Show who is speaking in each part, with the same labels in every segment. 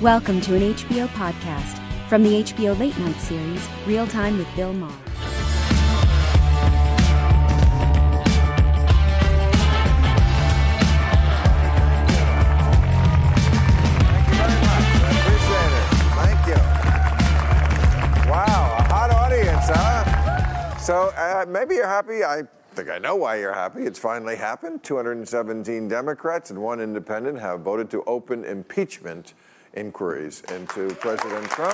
Speaker 1: Welcome to an HBO podcast from the HBO Late Night series, Real Time with Bill Maher.
Speaker 2: So maybe you're happy. I think I know why you're happy. It's finally happened. 217 Democrats and one independent have voted to open impeachment inquiries into President Trump.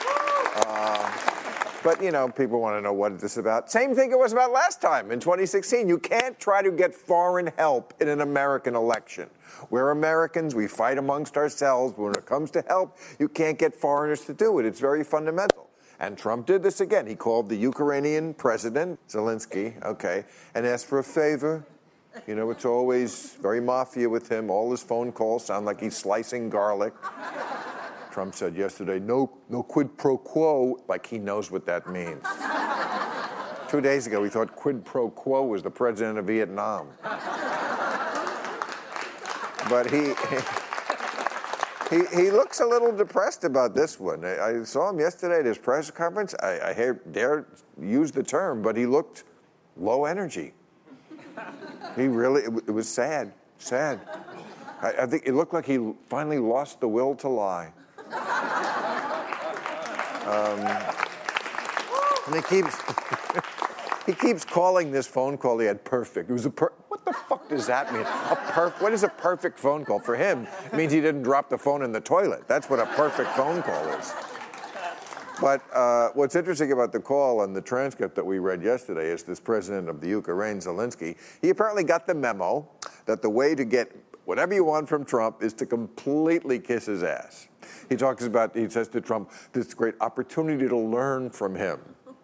Speaker 2: But, you know, people want to know what this is about. Same thing it was about last time in 2016. You can't try to get foreign help in an American election. We're Americans. We fight amongst ourselves. But when it comes to help, you can't get foreigners to do it. It's very fundamental. And Trump did this again. He called the Ukrainian president, Zelensky, and asked for a favor. You know, it's always very mafia with him. All his phone calls sound like he's slicing garlic. Trump said yesterday, no quid pro quo, like he knows what that means. 2 days ago, we thought quid pro quo was the president of Vietnam. But he looks a little depressed about this one. I saw him yesterday at his press conference. I dare use the term, but he looked low energy. It was sad. I think it looked like he finally lost the will to lie. And he keeps calling this phone call he had perfect. It was what the fuck does that mean? What is a perfect phone call? For him, it means he didn't drop the phone in the toilet. That's what a perfect phone call is. But what's interesting about the call and the transcript that we read yesterday is this president of the Ukraine, Zelensky, he apparently got the memo that the way to get whatever you want from Trump is to completely kiss his ass. He says to Trump, this great opportunity to learn from him.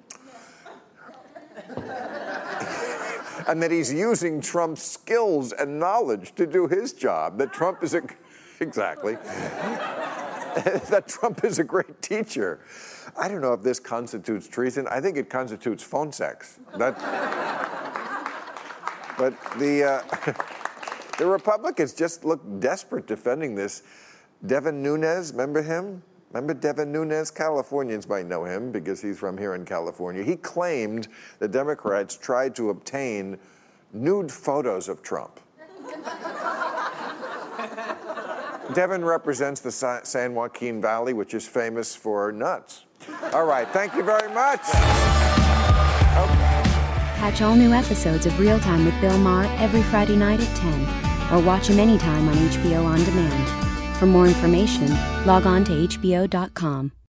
Speaker 2: And that he's using Trump's skills and knowledge to do his job. That Trump is that Trump is a great teacher. I don't know if this constitutes treason. I think it constitutes phone sex. But the Republicans just look desperate defending this. Devin Nunes, remember him? Remember Devin Nunes? Californians might know him because he's from here in California. He claimed the Democrats tried to obtain nude photos of Trump. Devin represents the San Joaquin Valley, which is famous for nuts. All right, thank you very much.
Speaker 1: Catch all new episodes of Real Time with Bill Maher every Friday night at 10, or watch him anytime on HBO On Demand. For more information, log on to HBO.com.